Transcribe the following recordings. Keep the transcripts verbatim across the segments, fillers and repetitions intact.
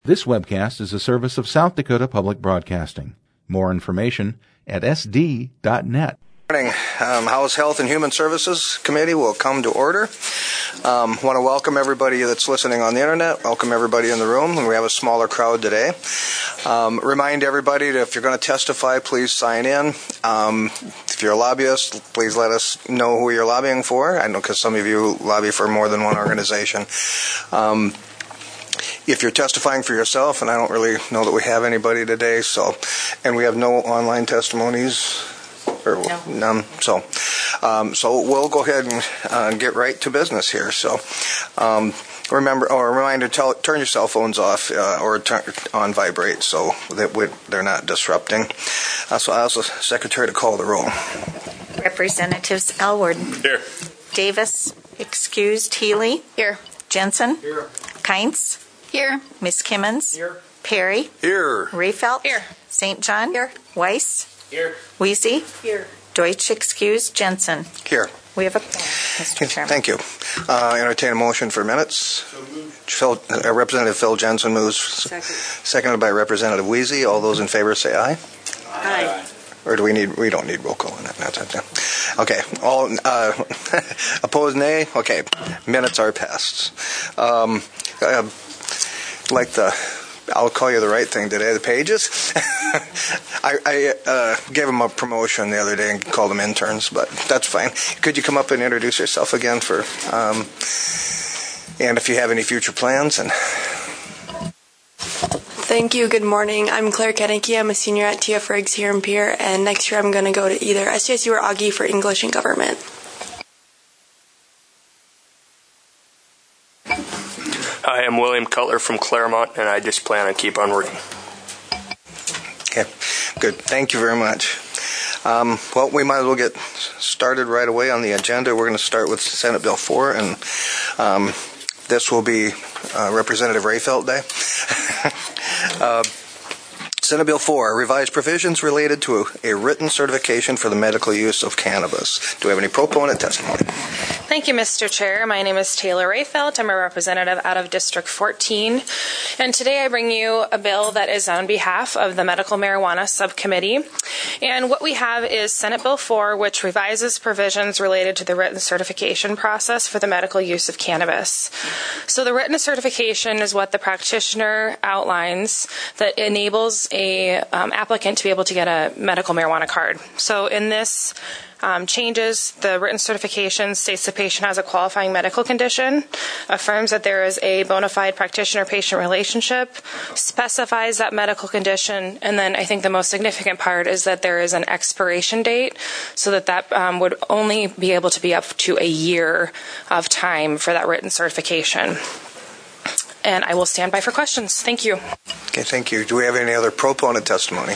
This webcast is a service of South Dakota Public Broadcasting. More information at s d dot net. Good morning. Um, House Health and Human Services Committee will come to order. Um, want to welcome everybody that's listening on the internet. Welcome everybody in the room. We have a smaller crowd today. Um, remind everybody that if you're going to testify, please sign in. Um, if you're a lobbyist, please let us know who you're lobbying for. I know because some of you lobby for more than one organization. Um, If you're testifying for yourself, and I don't really know that we have anybody today, so, and we have no online testimonies, or no. none, so, um, so we'll go ahead and uh, get right to business here. So, um, remember, or a reminder, tell, turn your cell phones off uh, or turn on vibrate so that we, they're not disrupting. Uh, so I ask the secretary to call the roll. Representatives Elward. Here. Davis, excused. Healy. Here. Jensen. Here. Kientz. Here. Miss Kimmons. Here. Perry. Here. Rayfelt. Here. Saint John. Here. Weiss. Here. Weezy. Here. Deutsch, excused. Jensen. Here. We have a quorum, Mister Chairman. Thank you. Uh, entertain a motion for minutes. So moved. Phil, uh, Representative Phil Jensen moves. Second. Seconded by Representative Weezy. All those in favor say aye. Aye. Or do we need? We don't need roll call on that. That's it. Okay. All uh, opposed, nay. Okay. Minutes are passed. Um, uh, like the, I'll call you the right thing today. The pages. I, I uh, gave them a promotion the other day and called them interns, but that's fine. Could you come up and introduce yourself again for, um, and if you have any future plans and. Thank you. Good morning. I'm Claire Kennecke. I'm a senior at T F Riggs here in Pierre, and next year I'm going to go to either S J S U or Augie for English and Government. Hi, I'm William Cutler from Claremont, and I just plan on keep on working. Okay, good. Thank you very much. Um, well, we might as well get started right away on the agenda. We're going to start with Senate Bill four, and um, this will be uh, Representative Rayfelt Day. uh, Senate Bill four, revised provisions related to a, a written certification for the medical use of cannabis. Do we have any proponent testimony? Thank you, Mister Chair. My name is Taylor Rayfelt. I'm a representative out of District fourteen. And today I bring you a bill that is on behalf of the Medical Marijuana Subcommittee. And what we have is Senate Bill four, which revises provisions related to the written certification process for the medical use of cannabis. So the written certification is what the practitioner outlines that enables a um, applicant to be able to get a medical marijuana card. So in this Um, changes, the written certification states the patient has a qualifying medical condition, affirms that there is a bona fide practitioner-patient relationship, specifies that medical condition, and then I think the most significant part is that there is an expiration date so that that um, would only be able to be up to a year of time for that written certification. And I will stand by for questions. Thank you. Okay, thank you. Do we have any other proponent testimony?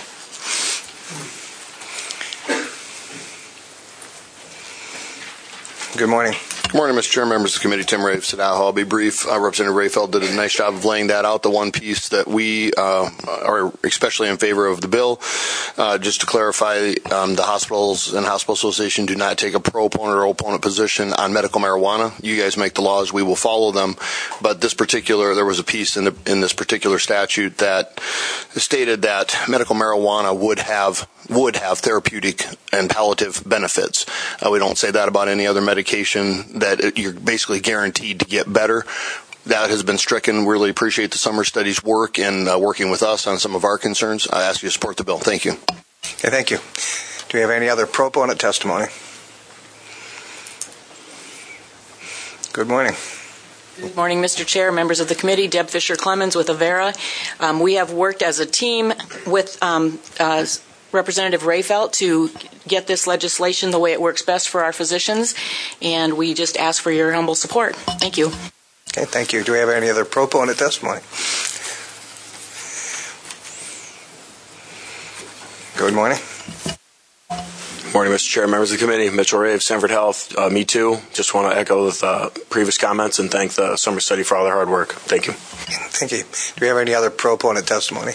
Good morning. Good morning, Mister Chair, members of the committee. Tim Rafe, Sadaho. I'll be brief. Uh, Representative Rayfelt did a nice job of laying that out. The one piece that we uh, are especially in favor of the bill, uh, just to clarify, um, the hospitals and hospital association do not take a pro-opponent or opponent position on medical marijuana. You guys make the laws. We will follow them. But this particular, there was a piece in, the, in this particular statute that stated that medical marijuana would have would have therapeutic and palliative benefits. Uh, we don't say that about any other medication, that it, you're basically guaranteed to get better. That has been stricken. We really appreciate the summer studies work and uh, working with us on some of our concerns. I ask you to support the bill. Thank you. Okay, thank you. Do we have any other proponent testimony? Good morning. Good morning, Mister Chair, members of the committee. Deb Fisher-Clemens with Avera. Um, we have worked as a team with um, uh, Representative Rayfelt to get this legislation the way it works best for our physicians, and we just ask for your humble support. Thank you. Okay, thank you. Do we have any other proponent testimony? Good morning. Good morning, Mister Chair, members of the committee. Mitchell Ray of Sanford Health. Uh, me too. Just want to echo the uh, previous comments and thank the summer study for all their hard work. Thank you. Thank you. Do we have any other proponent testimony?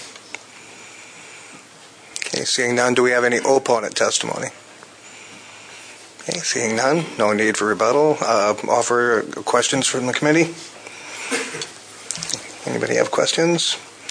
Okay, seeing none, do we have any opponent testimony? Okay, seeing none, no need for rebuttal. Uh, offer questions from the committee? Anybody have questions?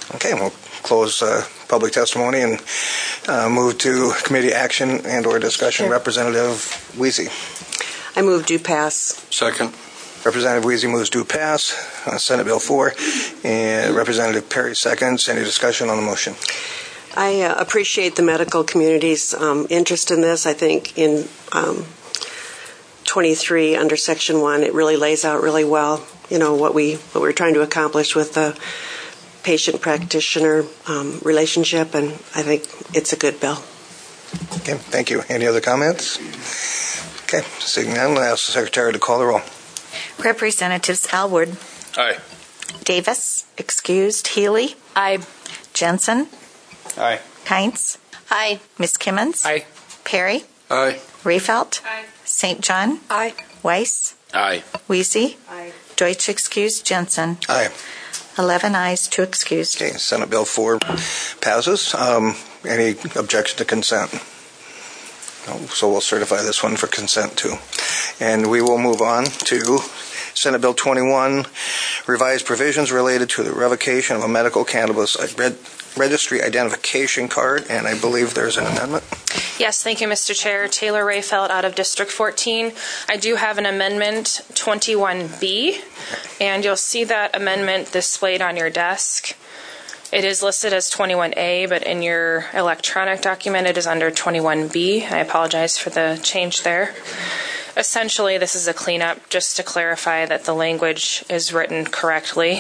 Okay, we'll close uh, public testimony and uh, move to committee action and or discussion. Sure. Representative Weezy. I move do pass. Second. Representative Weezy moves to pass. Uh, Senate Bill four. And Representative Perry seconds. Any discussion on the motion? I uh, appreciate the medical community's um, interest in this. I think in um, twenty-three under Section one, it really lays out really well, you know, what we what we're trying to accomplish with the patient practitioner um, relationship, and I think it's a good bill. Okay, thank you. Any other comments? Okay, seeing none, I'll ask the Secretary to call the roll. Representatives Elwood, Aye. Davis, excused, Healy, Aye. Jensen, Aye. Kientz, Aye. Miss Kimmons, Aye. Perry, Aye. Rehfeld, Aye. Saint John, Aye. Weiss, Aye. Weezy, Aye. Deutsch, excused, Jensen. Aye. eleven ayes, two excused. Okay, Senate Bill four passes. Um, any objection to consent? No, so we'll certify this one for consent too. And we will move on to Senate Bill twenty-one, revised provisions related to the revocation of a medical cannabis registry identification card, and I believe there's an amendment. Yes, thank you, Mister Chair. Taylor Rayfeld out of District fourteen. I do have an amendment twenty-one B, and you'll see that amendment displayed on your desk. It is listed as twenty-one A, but in your electronic document it is under twenty-one B. I apologize for the change there. Essentially, this is a cleanup just to clarify that the language is written correctly.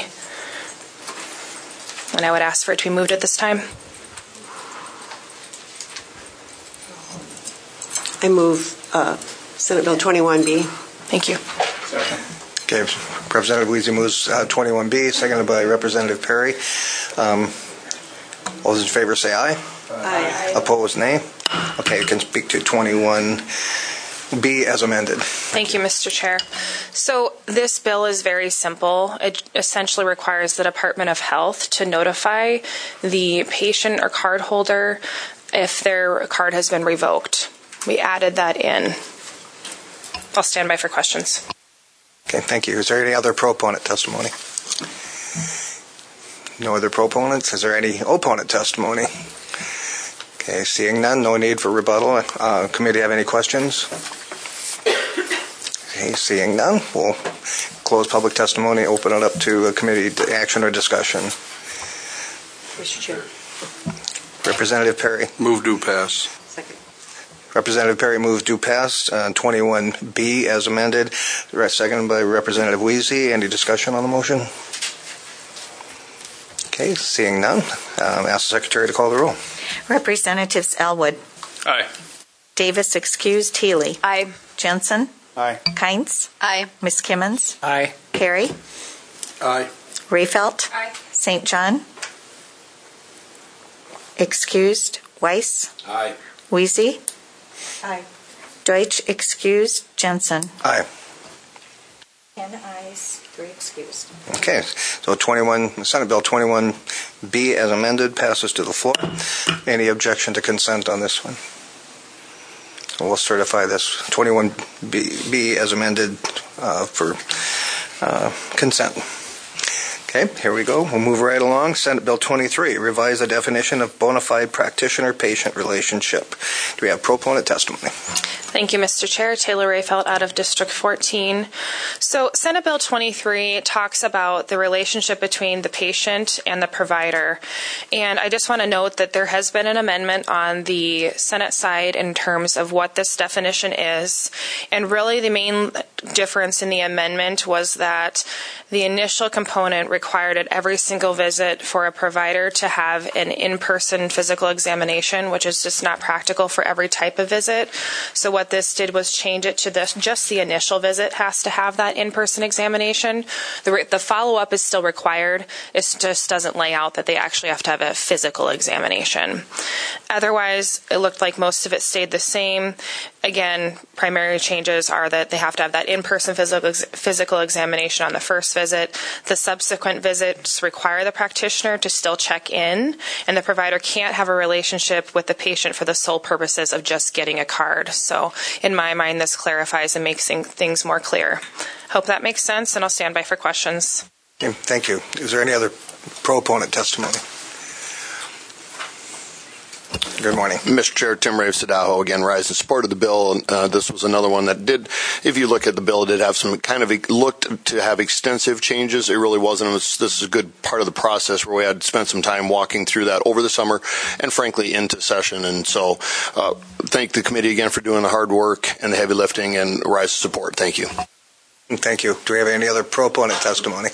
And I would ask for it to be moved at this time. I move uh, Senate Bill twenty-one B. Thank you. Okay, Representative Weezy moves uh, twenty-one B, seconded by Representative Perry. Um, all those in favor say aye. Aye. Opposed, nay. Okay, you can speak to twenty-one B as amended. Thank you, Mister Chair. So this bill is very simple. It essentially requires the Department of Health to notify the patient or card holder if their card has been revoked. We added that in. I'll stand by for questions. Okay, thank you. Is there any other proponent testimony? No other proponents? Is there any opponent testimony? Okay, seeing none, no need for rebuttal. Uh, committee have any questions? Okay, seeing none, we'll close public testimony, open it up to a committee action or discussion. Mister Chair. Representative Perry. Move do pass. Second. Representative Perry moves do pass. Uh, twenty-one B as amended. Seconded by Representative Weezy. Any discussion on the motion? Okay, seeing none, um, ask the Secretary to call the roll. Representatives Elwood, Aye. Davis, excused, Healy, Aye. Jensen, Aye. Kientz, Aye. Miss Kimmons, Aye. Perry, Aye. Rehfeld, Aye. Saint John, excused, Weiss, Aye. Weezy, Aye. Deutsch, excused, Jensen. Aye. Ten ayes, three excused. Okay, so twenty-one, Senate Bill twenty-one B as amended passes to the floor. Any objection to consent on this one? We'll certify this twenty-one B as amended uh, for uh, consent. Okay, here we go. We'll move right along. Senate Bill twenty-three, revise the definition of bona fide practitioner-patient relationship. Do we have proponent testimony? Thank you, Mister Chair. Taylor Rayfeld out of District fourteen. So Senate Bill twenty-three talks about the relationship between the patient and the provider. And I just want to note that there has been an amendment on the Senate side in terms of what this definition is. And really the main difference in the amendment was that the initial component required at every single visit for a provider to have an in-person physical examination, which is just not practical for every type of visit. So what this did was change it to this, just the initial visit has to have that in-person examination. The, the follow-up is still required. It just doesn't lay out that they actually have to have a physical examination. Otherwise, it looked like most of it stayed the same. Again, primary changes are that they have to have that in-person physical, physical examination on the first visit. The subsequent visits require the practitioner to still check in, and the provider can't have a relationship with the patient for the sole purposes of just getting a card. So in my mind, this clarifies and makes things more clear. Hope that makes sense, and I'll stand by for questions. Okay, thank you. Is there any other proponent testimony? Good morning. Mister Chair, Tim Rave, Sadaho, again, rise in support of the bill. Uh, this was another one that did, if you look at the bill, it did have some kind of, looked to have extensive changes. It really wasn't. It was, this is a good part of the process where we had spent some time walking through that over the summer and, frankly, into session. And so uh, thank the committee again for doing the hard work and the heavy lifting, and rise in support. Thank you. Thank you. Do we have any other proponent testimony?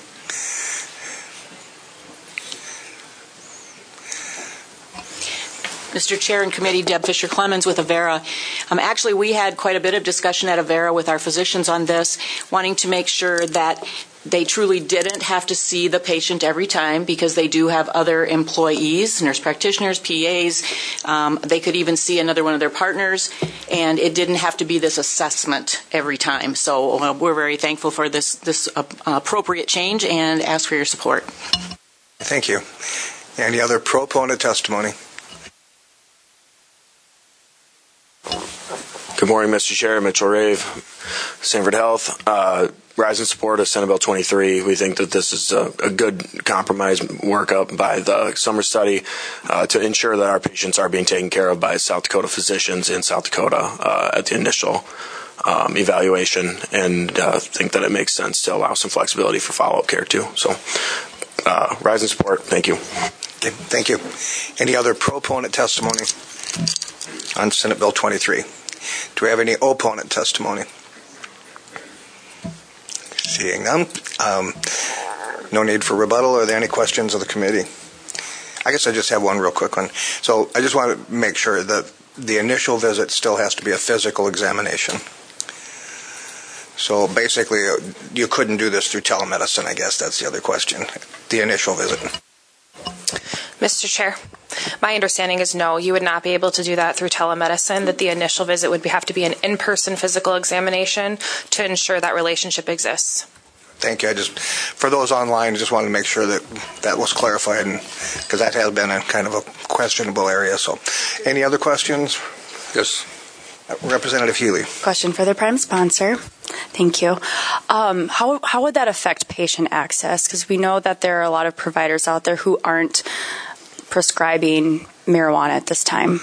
Mister Chair and Committee, Deb Fisher Clemens with Avera. Um, actually, we had quite a bit of discussion at Avera with our physicians on this, wanting to make sure that they truly didn't have to see the patient every time, because they do have other employees, nurse practitioners, P As. Um, they could even see another one of their partners, and it didn't have to be this assessment every time. So uh, we're very thankful for this, this uh, appropriate change, and ask for your support. Thank you. Any other proponent testimony? Good morning, Mister Chair, Mitchell Rave, Sanford Health. Uh, rise in support of Senate Bill twenty-three. We think that this is a, a good compromise workup by the summer study uh, to ensure that our patients are being taken care of by South Dakota physicians in South Dakota uh, at the initial um, evaluation, and uh, think that it makes sense to allow some flexibility for follow-up care too. So, uh, rise in support. Thank you. Okay, thank you. Any other proponent testimony on Senate Bill twenty-three? Do we have any opponent testimony? Seeing none. Um, no need for rebuttal. Are there any questions of the committee? I guess I just have one real quick one. So I just want to make sure that the initial visit still has to be a physical examination. So basically, you couldn't do this through telemedicine, I guess. That's the other question. The initial visit. Mister Chair, my understanding is no, you would not be able to do that through telemedicine, that the initial visit would be, have to be an in-person physical examination to ensure that relationship exists. Thank you. I just, for those online, I just wanted to make sure that that was clarified, because that has been a kind of a questionable area. So, any other questions? Yes. Representative Healy. Question for the prime sponsor. Thank you. Um, how how would that affect patient access? Because we know that there are a lot of providers out there who aren't prescribing marijuana at this time.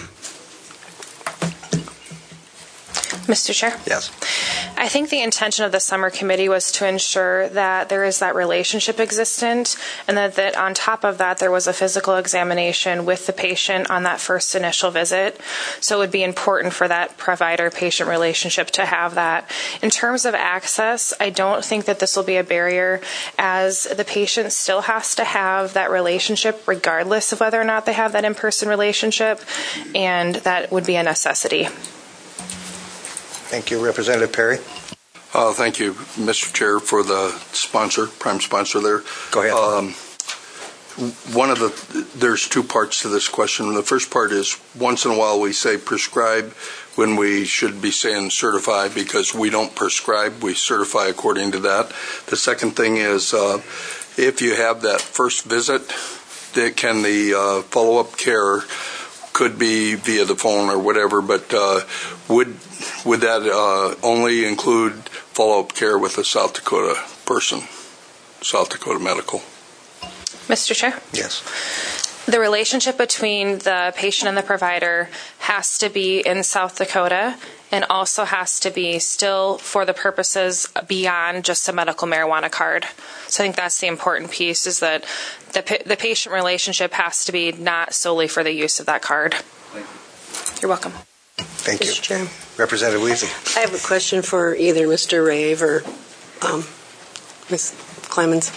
Mister Chair? Yes. I think the intention of the summer committee was to ensure that there is that relationship existent, and that, that on top of that there was a physical examination with the patient on that first initial visit. So it would be important for that provider-patient relationship to have that. In terms of access, I don't think that this will be a barrier, as the patient still has to have that relationship regardless of whether or not they have that in-person relationship, and that would be a necessity. Thank you. Representative Perry. Uh, thank you, Mister Chair, for the sponsor, prime sponsor there. Go ahead. Um, one of the, there's two parts to this question. The first part is, once in a while we say prescribe when we should be saying certify, because we don't prescribe, we certify according to that. The second thing is, uh, if you have that first visit, that can the uh, follow-up care could be via the phone or whatever, but uh, would would that uh, only include follow-up care with a South Dakota person, South Dakota Medical? Mister Chair? Yes. The relationship between the patient and the provider has to be in South Dakota, and also has to be still for the purposes beyond just a medical marijuana card. So I think that's the important piece, is that the, the patient relationship has to be not solely for the use of that card. Thank you. You're welcome. Thank Mister you. Chair. Representative Weezy. I have a question for either Mister Rave or um, Miz Clemens.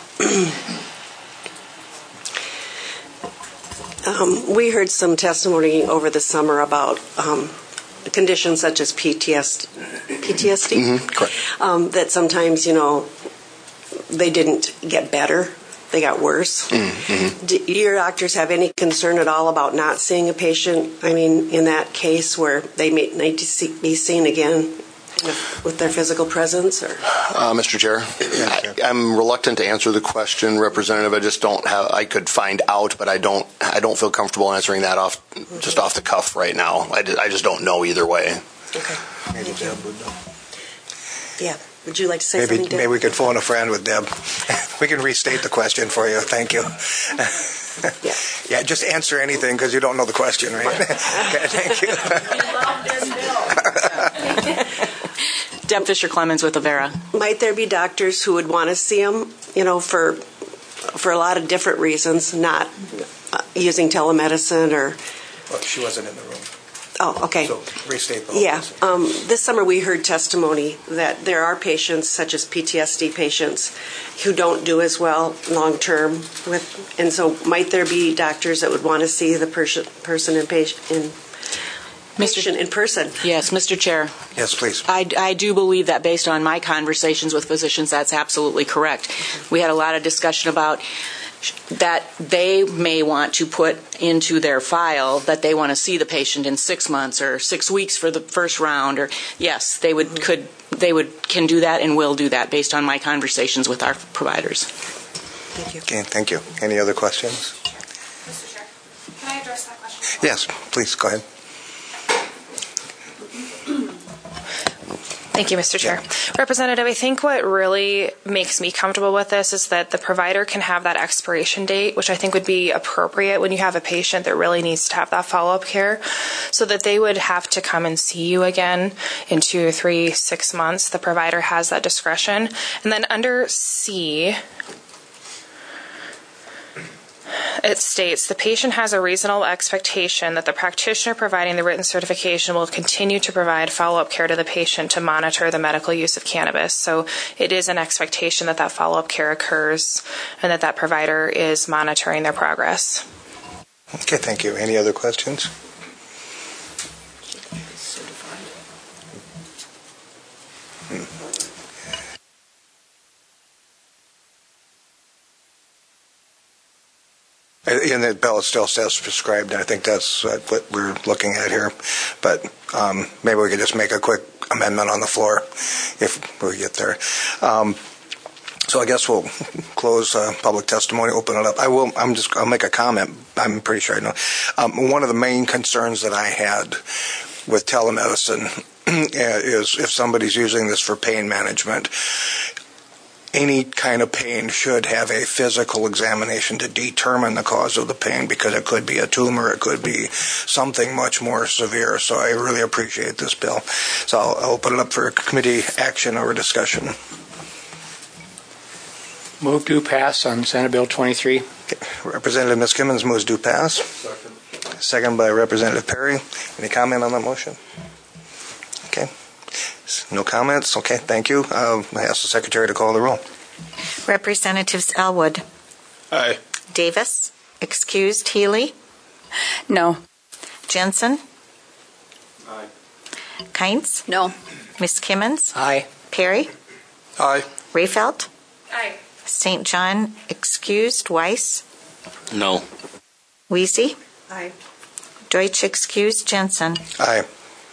um, we heard some testimony over the summer about um, conditions such as P T S D, P T S D? Mm-hmm. Correct. Um, that sometimes, you know, they didn't get better. They got worse. Mm-hmm. Do your doctors have any concern at all about not seeing a patient, I mean, in that case where they may need to see, be seen again with, with their physical presence? Or? Uh, Mister Chair, I, I'm reluctant to answer the question, Representative. I just don't have, I could find out, but I don't I don't feel comfortable answering that off mm-hmm. just off the cuff right now. I, I just don't know either way. Okay. Yeah. Would you like to say Maybe something, Deb? maybe we could phone a friend with Deb. We can restate the question for you. Thank you. Yeah. Yeah, just answer anything because you don't know the question, right? Okay, thank you. Deb Fisher Clemens with Avera. Might there be doctors who would want to see him, you know, for for a lot of different reasons, not uh, using telemedicine or... Well, she wasn't in the room. Oh, okay. So restate the whole Yeah. question. Um, this summer we heard testimony that there are patients, such as P T S D patients, who don't do as well long term with, and so might there be doctors that would want to see the person person in patient in patient in person? Yes, Mister Chair. Yes, please. I, I do believe that based on my conversations with physicians, that's absolutely correct. We had a lot of discussion about that they may want to put into their file that they want to see the patient in six months or six weeks for the first round, or yes, they would could they would can do that and will do that based on my conversations with our providers. Thank you. Okay, thank you. Any other questions? Mister Chair, can I address that question? Yes, please go ahead. Thank you, Mister Chair. Representative, I think what really makes me comfortable with this is that the provider can have that expiration date, which I think would be appropriate when you have a patient that really needs to have that follow-up care, so that they would have to come and see you again in two, three, six months. The provider has that discretion. And then under C, it states the patient has a reasonable expectation that the practitioner providing the written certification will continue to provide follow-up care to the patient to monitor the medical use of cannabis. So it is an expectation that that follow-up care occurs and that that provider is monitoring their progress. Okay, thank you. Any other questions? And the bill still says prescribed, and I think that's what we're looking at here. But um, maybe we could just make a quick amendment on the floor if we get there. Um, so I guess we'll close uh, public testimony, open it up. I will. I'm just. I'll make a comment. I'm pretty sure I know. Um, one of the main concerns that I had with telemedicine is if somebody's using this for pain management. Any kind of pain should have a physical examination to determine the cause of the pain, because it could be a tumor, it could be something much more severe. So I really appreciate this bill. So I'll, I'll open it up for committee action or discussion. Move to pass on Senate Bill twenty-three. Okay. Representative Miz Kimmons moves to pass. Second. Second by Representative Perry. Any comment on that motion? Okay. No comments? Okay, thank you. Uh, I ask the Secretary to call the roll. Representatives Elwood. Aye. Davis. Excused. Healy. No. Jensen. Aye. Kynes. No. Miz Kimmons. Aye. Perry. Aye. Rayfeld. Aye. Saint John. Excused. Weiss. No. Weezy. Aye. Deutsch. Excused. Jensen. Aye.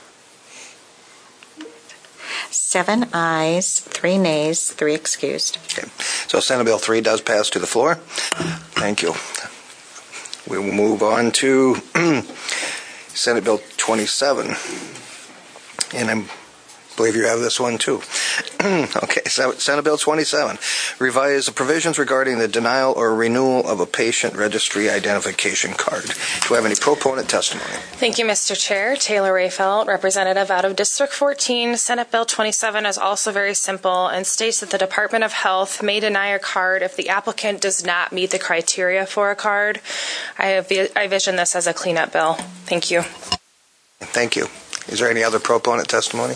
Seven ayes, three nays, three excused. Okay. So Senate Bill three does pass to the floor. Thank you. We will move on to Senate Bill twenty-seven. And I believe you have this one too. Okay, so Senate Bill twenty-seven. Revise the provisions regarding the denial or renewal of a patient registry identification card. Do we have any proponent testimony? Thank you, Mister Chair. Taylor Rayfeld, representative out of District fourteen. Senate Bill twenty-seven is also very simple and states that the Department of Health may deny a card if the applicant does not meet the criteria for a card. I, have, I vision this as a cleanup bill. Thank you. Thank you. Is there any other proponent testimony?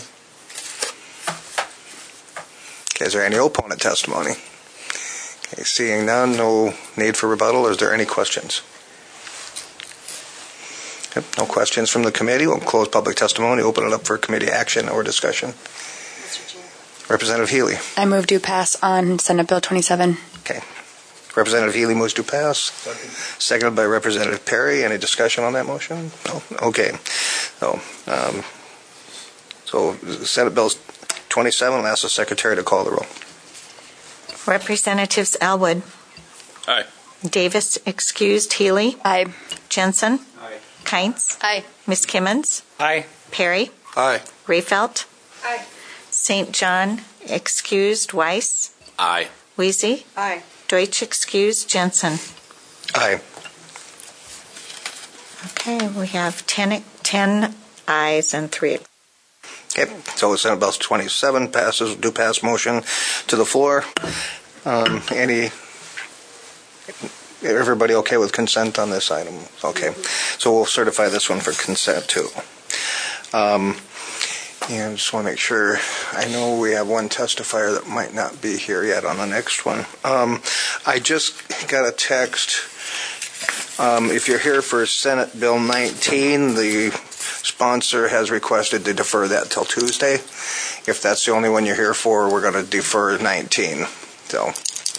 Okay, is there any opponent testimony? Okay, seeing none, no need for rebuttal. Is there any questions? Yep, no questions from the committee. We'll close public testimony, open it up for committee action or discussion. Mister Chair. Representative Healy. I move to pass on Senate Bill twenty-seven. Okay. Representative Healy moves to pass. Second. Seconded by Representative Perry. Any discussion on that motion? No. Okay. So, um, so Senate Bill twenty-seven, I'll ask the Secretary to call the roll. Representatives Elwood. Aye. Davis. Excused. Healy. Aye. Jensen. Aye. Kynes. Aye. Miz Kimmons. Aye. Perry. Aye. Rayfeld. Aye. Saint John. excused. Weiss. Aye. Weezy. Aye. Deutsch excused. Jensen. Aye. Okay, we have ten, ten ayes and three. Okay, so Senate Bill twenty-seven passes, do pass motion to the floor. Um, any, everybody okay with consent on this item? Okay, so we'll certify this one for consent too. Um, and I just want to make sure, I know we have one testifier that might not be here yet on the next one. Um, I just got a text. Um, if you're here for Senate Bill nineteen, the sponsor has requested to defer that till Tuesday. If that's the only one you're here for, we're going to defer nineteen. So,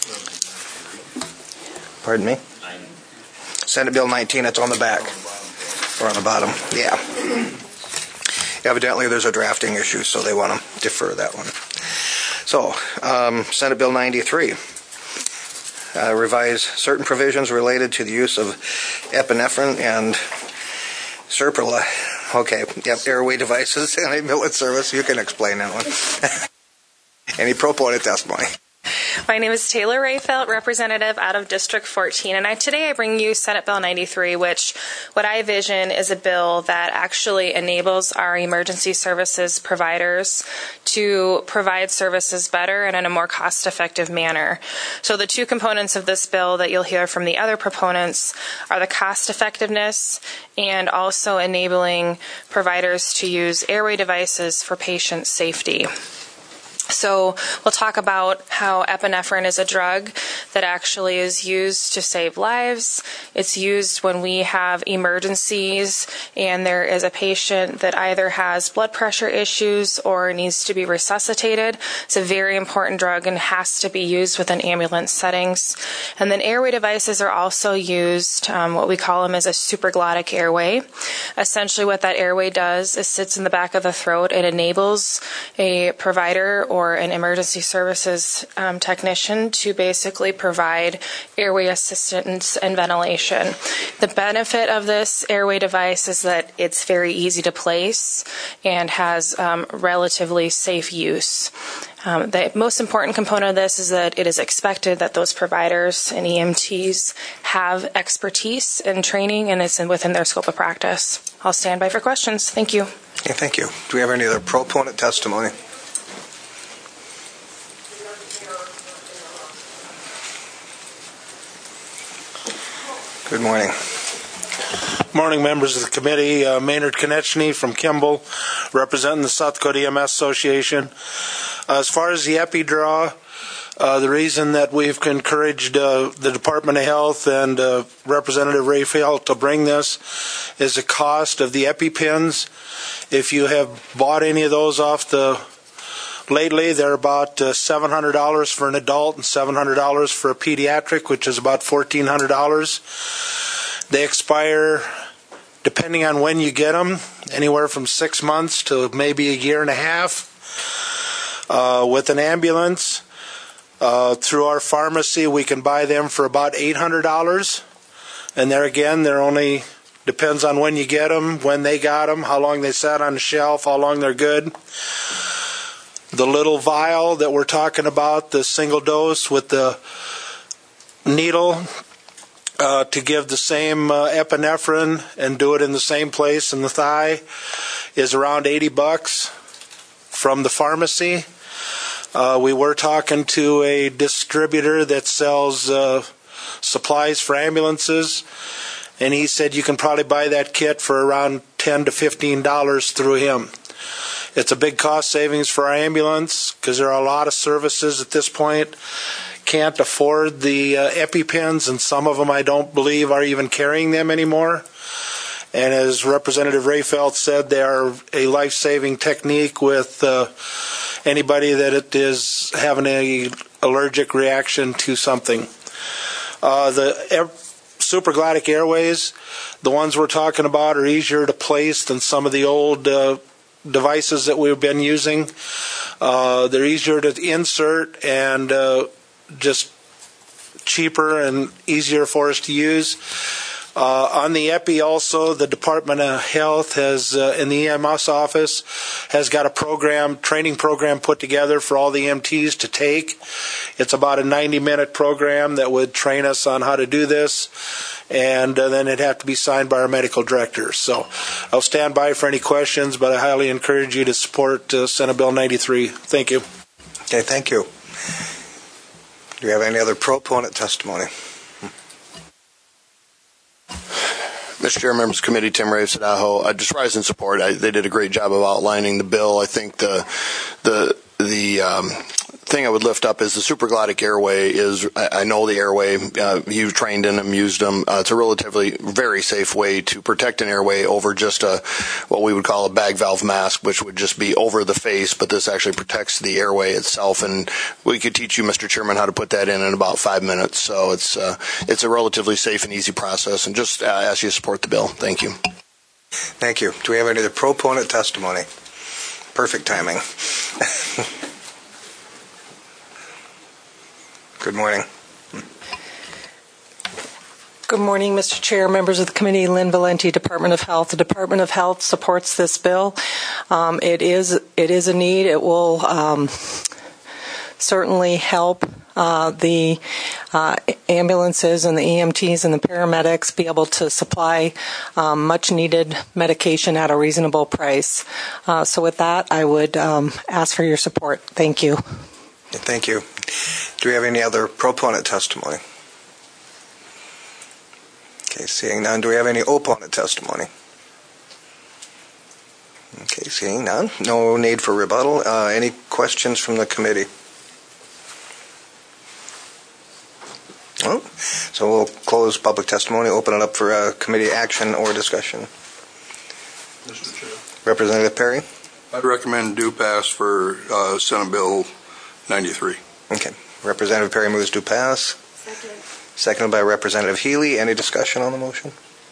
pardon me? Senate Bill nineteen, it's on the back or on the bottom. Yeah. Evidently, there's a drafting issue, so they want to defer that one. So, um, Senate Bill ninety-three. Uh, revise certain provisions related to the use of epinephrine and Serpula. Okay, yep, airway devices in ambulance service. You can explain that one. Any proponent testimony? My name is Taylor Rayfelt, representative out of District fourteen, and I, today I bring you Senate Bill ninety-three, which what I vision is a bill that actually enables our emergency services providers to provide services better and in a more cost-effective manner. So the two components of this bill that you'll hear from the other proponents are the cost-effectiveness and also enabling providers to use airway devices for patient safety. So we'll talk about how epinephrine is a drug that actually is used to save lives. It's used when we have emergencies and there is a patient that either has blood pressure issues or needs to be resuscitated. It's a very important drug and has to be used within ambulance settings. And then airway devices are also used, um, what we call them as a supraglottic airway. Essentially what that airway does is sits in the back of the throat. It enables a provider or or an emergency services um, technician to basically provide airway assistance and ventilation. The benefit of this airway device is that it's very easy to place and has um, relatively safe use. Um, the most important component of this is that it is expected that those providers and E M Ts have expertise and training, and it's within their scope of practice. I'll stand by for questions. Thank you. Okay, thank you. Do we have any other proponent testimony? Good morning. Morning, members of the committee. Uh, Maynard Konechny from Kimball, representing the South Dakota E M S Association. Uh, as far as the EpiDraw, uh, the reason that we've encouraged uh, the Department of Health and uh, Representative Rayfelt to bring this is the cost of the EpiPens. If you have bought any of those off the lately, they're about uh, seven hundred dollars for an adult and seven hundred dollars for a pediatric, which is about fourteen hundred dollars. They expire, depending on when you get them, anywhere from six months to maybe a year and a half. Uh, with an ambulance, uh, through our pharmacy, we can buy them for about eight hundred dollars. And there again, they're only, depends on when you get them, when they got them, how long they sat on the shelf, how long they're good. The little vial that we're talking about, the single dose with the needle uh, to give the same uh, epinephrine and do it in the same place in the thigh, is around eighty bucks from the pharmacy. Uh, we were talking to a distributor that sells uh, supplies for ambulances, and he said you can probably buy that kit for around ten to fifteen dollars through him. It's a big cost savings for our ambulance because there are a lot of services at this point can't afford the uh, EpiPens, and some of them I don't believe are even carrying them anymore. And as Representative Rayfelt said, they are a life-saving technique with uh, anybody that it is having an allergic reaction to something. Uh, the air, supraglottic airways, the ones we're talking about, are easier to place than some of the old uh, devices that we've been using. Uh, they're easier to insert and uh, just cheaper and easier for us to use. Uh, on the epi also, the Department of Health has, uh, in the E M S office, has got a program, training program put together for all the E M Ts to take. It's about a ninety minute program that would train us on how to do this, and uh, then it'd have to be signed by our medical director. So I'll stand by for any questions, but I highly encourage you to support uh, Senate Bill ninety-three. Thank you. Okay, thank you. Do you have any other proponent testimony? Mister Chair, members of the committee, Tim Raves at Aho. I just rise in support. I, they did a great job of outlining the bill. I think the the the um, thing I would lift up is the supraglottic airway is, I, I know the airway, uh, you trained in them, used them. Uh, it's a relatively very safe way to protect an airway over just a, what we would call a bag valve mask, which would just be over the face, but this actually protects the airway itself. And we could teach you, Mister Chairman, how to put that in in about five minutes. So it's, uh, it's a relatively safe and easy process, and just uh, ask you to support the bill. Thank you. Thank you. Do we have any other proponent testimony? Perfect timing. Good morning. Good morning, Mister Chair, members of the committee. Lynn Valenti, Department of Health. The Department of Health supports this bill. Um, it is it is a need. It will um, certainly help uh, the uh, ambulances and the E M Ts and the paramedics be able to supply um, much-needed medication at a reasonable price. Uh, so with that, I would um, ask for your support. Thank you. Thank you. Do we have any other proponent testimony? Okay, seeing none. Do we have any opponent testimony? Okay, seeing none. No need for rebuttal. Uh, any questions from the committee? Oh, so we'll close public testimony, open it up for uh, committee action or discussion. Mister Chair. Representative Perry? I'd recommend due pass for uh, Senate Bill ninety-three. Okay. Representative Perry moves to pass. Second. Seconded by Representative Healy. Any discussion on the motion?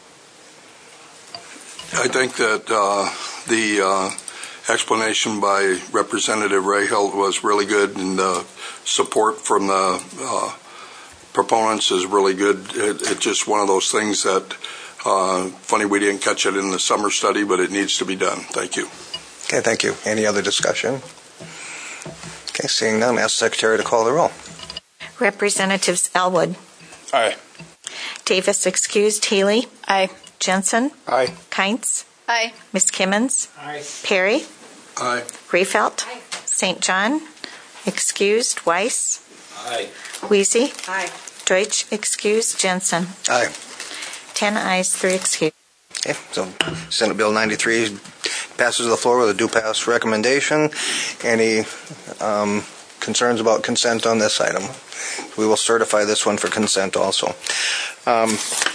I think that uh, the uh, explanation by Representative Rahelt was really good, and the support from the uh, proponents is really good. It, it's just one of those things that, uh, funny we didn't catch it in the summer study, but it needs to be done. Thank you. Okay, thank you. Any other discussion? Okay, seeing none, ask the Secretary to call the roll. Representatives Elwood. Aye. Davis excused. Healy. Aye. Jensen. Aye. Kintz. Aye. Miss Kimmons. Aye. Perry. Aye. Rehfeld. Saint John. Excused. Weiss. Aye. Weezy. Aye. Deutsch excused. Jensen. Aye. Ten ayes, three excused. Okay, so Senate Bill ninety-three passes to the floor with a due pass recommendation. Any um, concerns about consent on this item? We will certify this one for consent also. Um,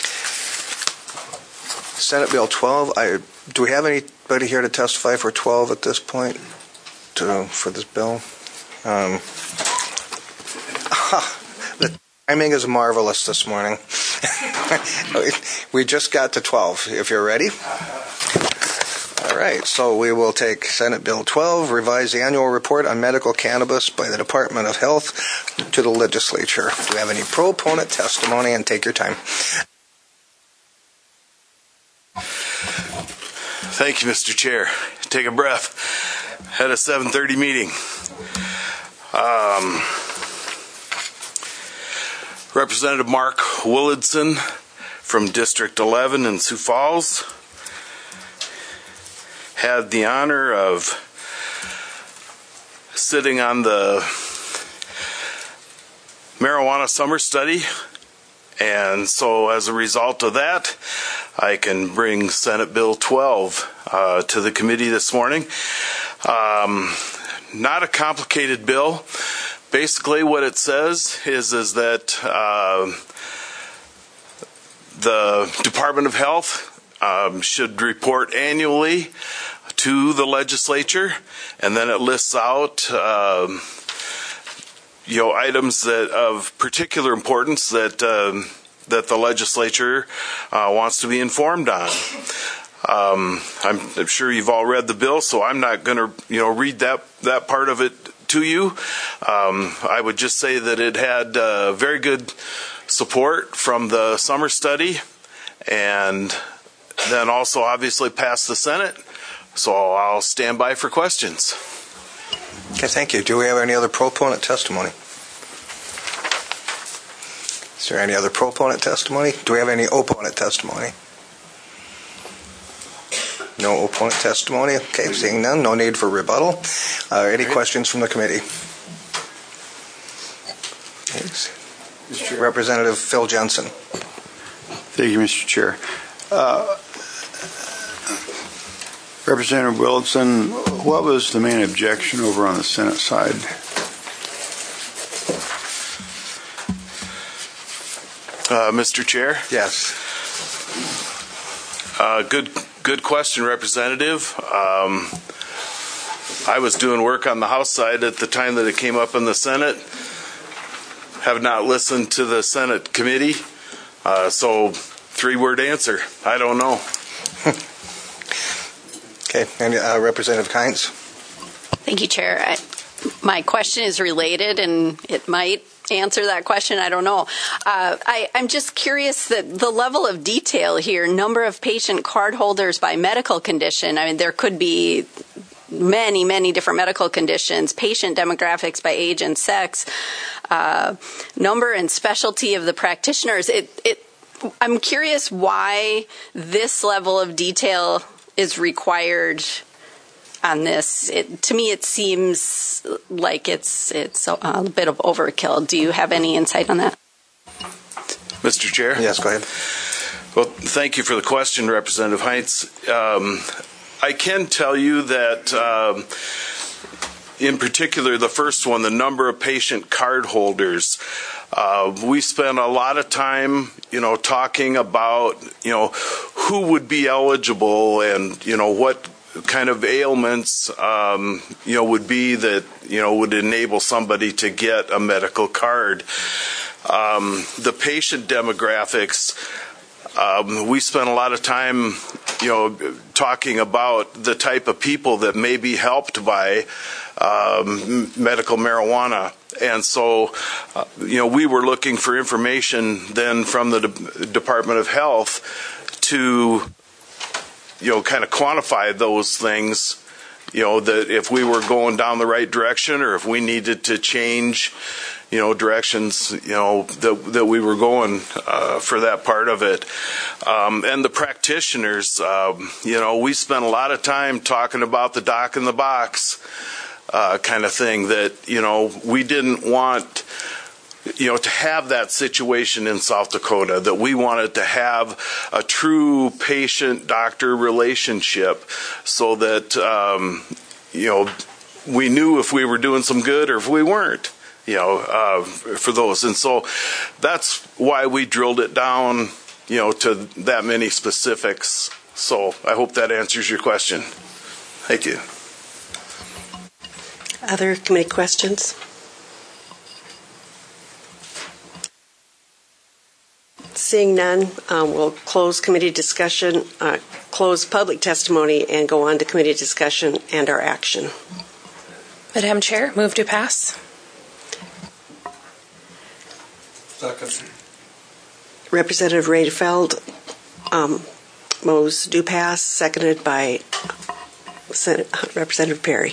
Senate Bill twelve, I, do we have anybody here to testify for twelve at this point to, for this bill? Um, the timing is marvelous this morning. We just got to twelve, if you're ready. All right, so we will take Senate Bill twelve, revise the annual report on medical cannabis by the Department of Health, to the legislature. Do we have any proponent testimony? And take your time. Thank you, Mister Chair. Take a breath. Had a seven thirty meeting. Um, Representative Mark Willardson from District eleven in Sioux Falls had the honor of sitting on the marijuana summer study, and so as a result of that, I can bring Senate Bill twelve uh, to the committee this morning. Um, not a complicated bill. Basically what it says is, is that uh, the Department of Health um, should report annually to the legislature, and then it lists out um, you know items that of particular importance that um, that the legislature uh, wants to be informed on. Um, I'm, I'm sure you've all read the bill, so I'm not going to you know read that that part of it to you. Um, I would just say that it had uh, very good support from the summer study, and then also obviously pass the Senate. So I'll stand by for questions. Okay, thank you. Do we have any other proponent testimony? Is there any other proponent testimony? Do we have any opponent testimony? No opponent testimony. Okay, seeing none, no need for rebuttal. Uh, any questions from the committee? Yes. Representative Phil Jensen. Thank you, Mister Chair. Uh, Representative Wilson, what was the main objection over on the Senate side? Uh, Mister Chair? Yes. Uh, good good question, Representative. Um, I was doing work on the House side at the time that it came up in the Senate. Have not listened to the Senate committee. Uh, so, three-word answer. I don't know. Okay, and uh, Representative Kynes. Thank you, Chair. I, my question is related, and it might answer that question. I don't know. Uh, I, I'm just curious that the level of detail here, number of patient card holders by medical condition. I mean, there could be many, many different medical conditions, patient demographics by age and sex, uh, number and specialty of the practitioners. It, it, I'm curious why this level of detail is required on this. It, to me, it seems like it's it's a, a bit of overkill. Do you have any insight on that? Mister Chair? Yes, go ahead. Well, thank you for the question, Representative Heinz. Um, I can tell you that, um, in particular, the first one, the number of patient card holders, Uh, we spent a lot of time, you know, talking about, you know, who would be eligible and, you know, what kind of ailments, um, you know, would be that, you know, would enable somebody to get a medical card. Um, the patient demographics, um, we spent a lot of time, you know, talking about the type of people that may be helped by um, medical marijuana. And so, uh, you know, we were looking for information then from the De- Department of Health to, you know, kind of quantify those things, you know, that if we were going down the right direction or if we needed to change, you know, directions, you know, that, that we were going uh, for that part of it. Um, and the practitioners, um, you know, we spent a lot of time talking about the doc in the box Uh, kind of thing, that, you know, we didn't want, you know, to have that situation in South Dakota, that we wanted to have a true patient-doctor relationship so that, um, you know, we knew if we were doing some good or if we weren't, you know, uh, for those. And so that's why we drilled it down, you know, to that many specifics. So I hope that answers your question. Thank you. Other committee questions? Seeing none, um, we'll close committee discussion, uh, close public testimony, and go on to committee discussion and our action. Madam Chair, move to pass. Second. Representative Rayfeld um, moves do pass, seconded by Senate, Representative Perry.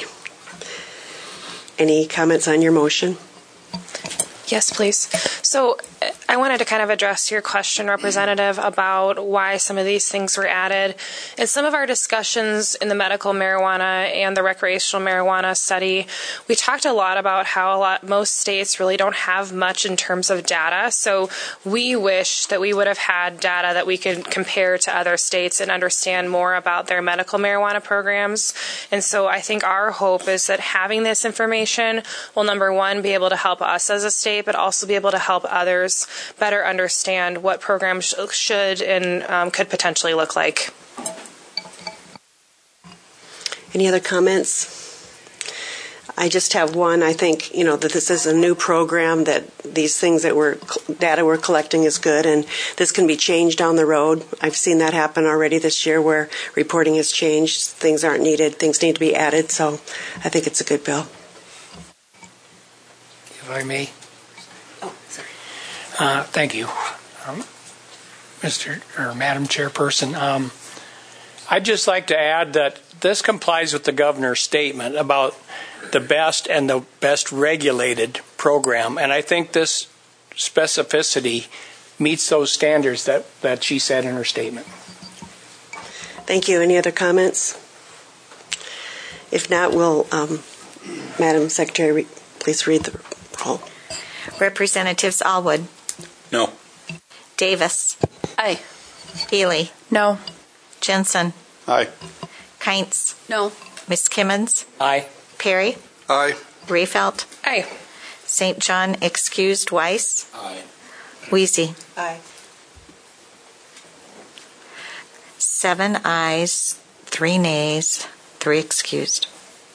Any comments on your motion? Yes, please. So I wanted to kind of address your question, Representative, about why some of these things were added. In some of our discussions in the medical marijuana and the recreational marijuana study, we talked a lot about how a lot most states really don't have much in terms of data. So we wish that we would have had data that we could compare to other states and understand more about their medical marijuana programs. And so I think our hope is that having this information will, number one, be able to help us as a state, but also be able to help others better understand what programs sh- should and um, could potentially look like. Any other comments? I just have one. I think, you know, that this is a new program, that these things that we're, data we're collecting is good, and this can be changed down the road. I've seen that happen already this year where reporting has changed. Things aren't needed. Things need to be added. So I think it's a good bill. If I may. Oh, sorry. Uh, thank you. Um, Mister or Madam Chairperson. Um, I'd just like to add that this complies with the governor's statement about the best and the best regulated program, and I think this specificity meets those standards that, that she said in her statement. Thank you. Any other comments? If not, will um, Madam Secretary please read the roll. Representatives Allwood. No. Davis. Aye. Healy. No. Jensen. Aye. Kientz. No. Miss Kimmons. Aye. Perry. Aye. Rayfelt. Aye. Saint John excused. Weiss. Aye. Wheezy. Aye. Seven ayes, three nays, three excused.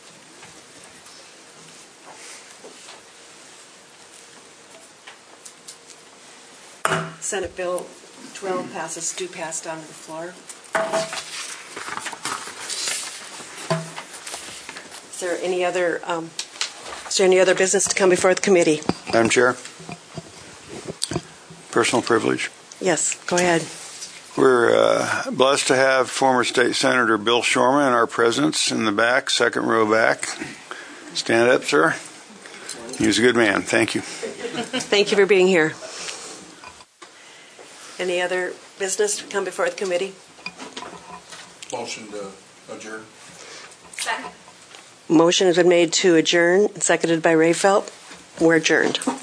Senate Bill twelve passes, do pass down to the floor. Is there any other, um, is there any other business to come before the committee? Madam Chair, personal privilege. Yes, go ahead. We're uh, blessed to have former State Senator Bill Shorman in our presence in the back, second row back. Stand up, sir. He was a good man. Thank you. Thank you for being here. Any other business to come before the committee? Motion to adjourn. Motion has been made to adjourn, seconded by Rayfelt. We're adjourned.